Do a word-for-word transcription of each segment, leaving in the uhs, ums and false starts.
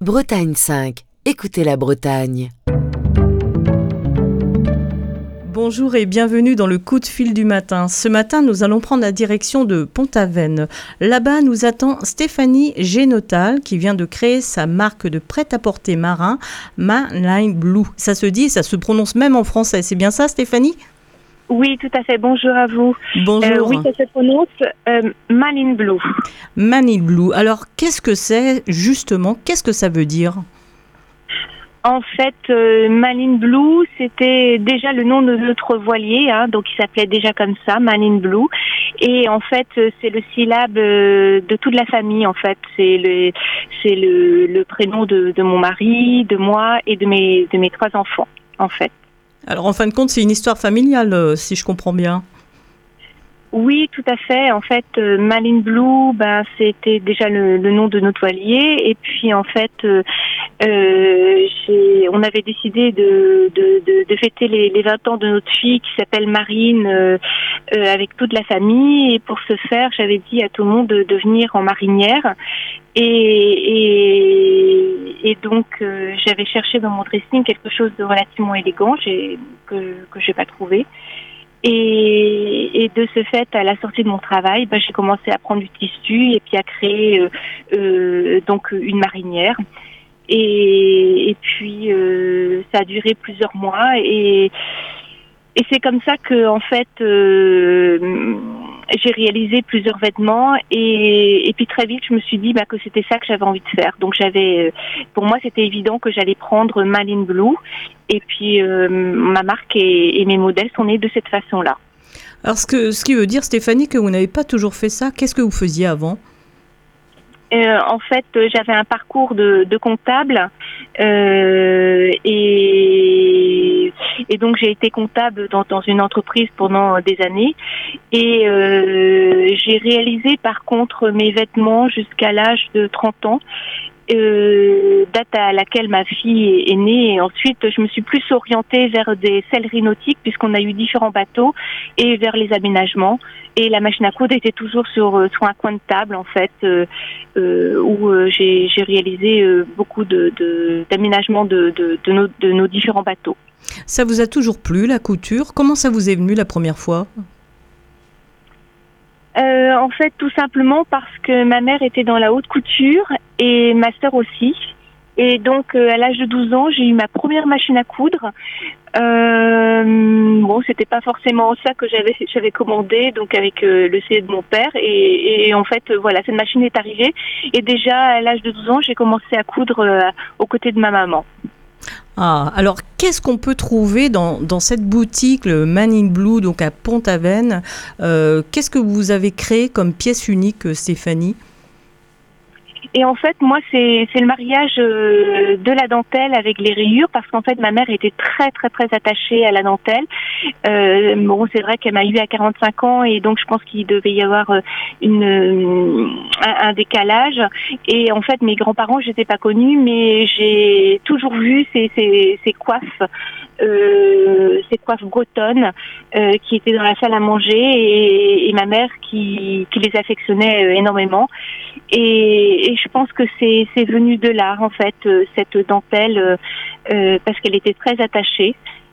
Bretagne cinq. Écoutez la Bretagne. Bonjour et bienvenue dans le coup de fil du matin. Ce matin, nous allons prendre la direction de Pont-Aven. Là-bas, nous attend Stéphanie Génotal qui vient de créer sa marque de prêt-à-porter marin, Manline Blue. Ça se dit, ça se prononce même en français. C'est bien ça, Stéphanie ? Oui, tout à fait. Bonjour à vous. Bonjour. Euh, oui, ça se prononce euh, Manline Blue. Manline Blue. Alors, qu'est-ce que c'est justement ? Qu'est-ce que ça veut dire ? En fait, euh, Manline Blue, c'était déjà le nom de notre voilier, hein, donc il s'appelait déjà comme ça, Manline Blue. Et en fait, c'est le syllabe euh, de toute la famille. En fait, c'est le c'est le, le prénom de, de mon mari, de moi et de mes de mes trois enfants. En fait. Alors, en fin de compte, c'est une histoire familiale, euh, si je comprends bien. Oui, tout à fait. En fait, euh, Manline Blue, ben c'était déjà le, le nom de notre voilier. Et puis, en fait, euh, euh, j'ai, on avait décidé de, de, de, de fêter les, les vingt ans de notre fille qui s'appelle Marine euh, euh, avec toute la famille. Et pour ce faire, j'avais dit à tout le monde de, de venir en marinière. Et, et, et donc, euh, j'avais cherché dans mon dressing quelque chose de relativement élégant j'ai, que que j'ai pas trouvé. Et, et de ce fait, à la sortie de mon travail, ben, j'ai commencé à prendre du tissu et puis à créer euh, euh, donc une marinière. Et, et puis euh, ça a duré plusieurs mois et, et c'est comme ça que en fait euh, j'ai réalisé plusieurs vêtements et, et puis très vite je me suis dit bah, que c'était ça que j'avais envie de faire. Donc j'avais, pour moi c'était évident que j'allais prendre Manline Blue et puis euh, ma marque et, et mes modèles sont nés de cette façon-là. Alors ce, que, ce qui veut dire Stéphanie que vous n'avez pas toujours fait ça. Qu'est-ce que vous faisiez avant ? Euh, en fait, j'avais un parcours de, de comptable euh, et, et donc j'ai été comptable dans, dans une entreprise pendant des années et euh, j'ai réalisé par contre mes vêtements jusqu'à l'âge de trente ans. Euh, date à laquelle ma fille est, est née et ensuite je me suis plus orientée vers des selleries nautiques puisqu'on a eu différents bateaux et vers les aménagements et la machine à coudre était toujours sur, sur un coin de table en fait euh, euh, où euh, j'ai, j'ai réalisé euh, beaucoup de, de, d'aménagements de, de, de, nos, de nos différents bateaux. Ça vous a toujours plu la couture ? Comment ça vous est venu la première fois ? Euh, en fait, tout simplement parce que ma mère était dans la haute couture et ma sœur aussi. Et donc, euh, à l'âge de douze ans, j'ai eu ma première machine à coudre. Euh, bon, c'était pas forcément ça que j'avais j'avais commandé, donc avec euh, le C de mon père. Et, et en fait, euh, voilà, cette machine est arrivée. Et déjà, à l'âge de douze ans, j'ai commencé à coudre euh, aux côtés de ma maman. Ah, alors qu'est-ce qu'on peut trouver dans, dans cette boutique, le Manline Blue, donc à Pont-Aven ? euh, Qu'est-ce que vous avez créé comme pièce unique, Stéphanie ? Et en fait, moi, c'est c'est le mariage euh, de la dentelle avec les rayures, parce qu'en fait, ma mère était très, très, très attachée à la dentelle. Euh, bon, c'est vrai qu'elle m'a eu à quarante-cinq ans, et donc je pense qu'il devait y avoir une un, un décalage. Et en fait, mes grands-parents, je les ai pas connus, mais j'ai toujours vu ces ces, ces coiffes. Euh, ces coiffes bretonnes euh, qui étaient dans la salle à manger et, et ma mère qui, qui les affectionnait euh, énormément et, et je pense que c'est, c'est venu de là en fait euh, cette dentelle euh, euh, parce qu'elle était très attachée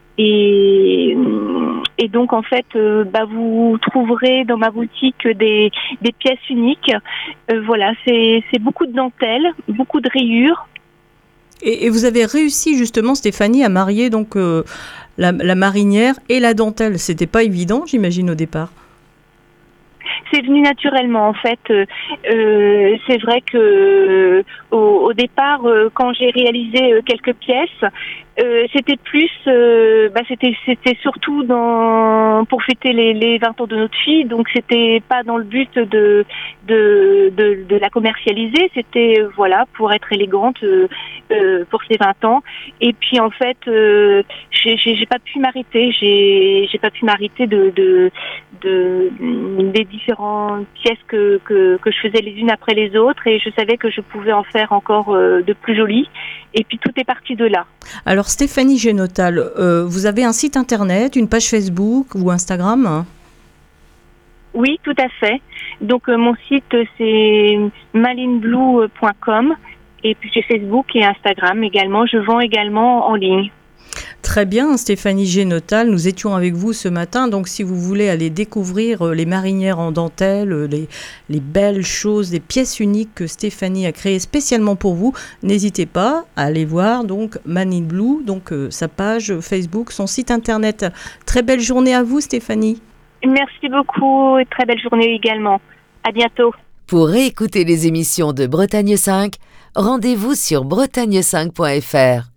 et, et donc en fait euh, bah, vous trouverez dans ma boutique des, des pièces uniques euh, voilà c'est, c'est beaucoup de dentelles, beaucoup de rayures. Et, et vous avez réussi justement, Stéphanie, à marier donc euh, la, la marinière et la dentelle. C'était pas évident, j'imagine, au départ. C'est venu naturellement en fait. Euh, c'est vrai que euh, au, au départ, euh, quand j'ai réalisé euh, quelques pièces, euh, c'était plus, euh, bah c'était c'était surtout dans pour fêter les, les vingt ans de notre fille. Donc c'était pas dans le but de de de, de la commercialiser. C'était euh, voilà pour être élégante euh, euh, pour ses vingt ans. Et puis en fait, euh, j'ai, j'ai j'ai pas pu m'arrêter. J'ai j'ai pas pu m'arrêter de de de des différentes pièces que, que, que je faisais les unes après les autres et je savais que je pouvais en faire encore euh, de plus jolies et puis tout est parti de là. Alors Stéphanie Génotal, euh, vous avez un site internet, une page Facebook ou Instagram ? Oui, tout à fait. Donc euh, mon site c'est manline blue point com Et puis j'ai Facebook et Instagram également. Je vends également en ligne. Très bien, Stéphanie Génotal, nous étions avec vous ce matin, donc si vous voulez aller découvrir les marinières en dentelle, les, les belles choses, les pièces uniques que Stéphanie a créées spécialement pour vous, n'hésitez pas à aller voir donc Man in Blue, donc euh, sa page Facebook, son site internet. Très belle journée à vous Stéphanie. Merci beaucoup et très belle journée également. À bientôt. Pour réécouter les émissions de Bretagne cinq, rendez-vous sur bretagne cinq point f r.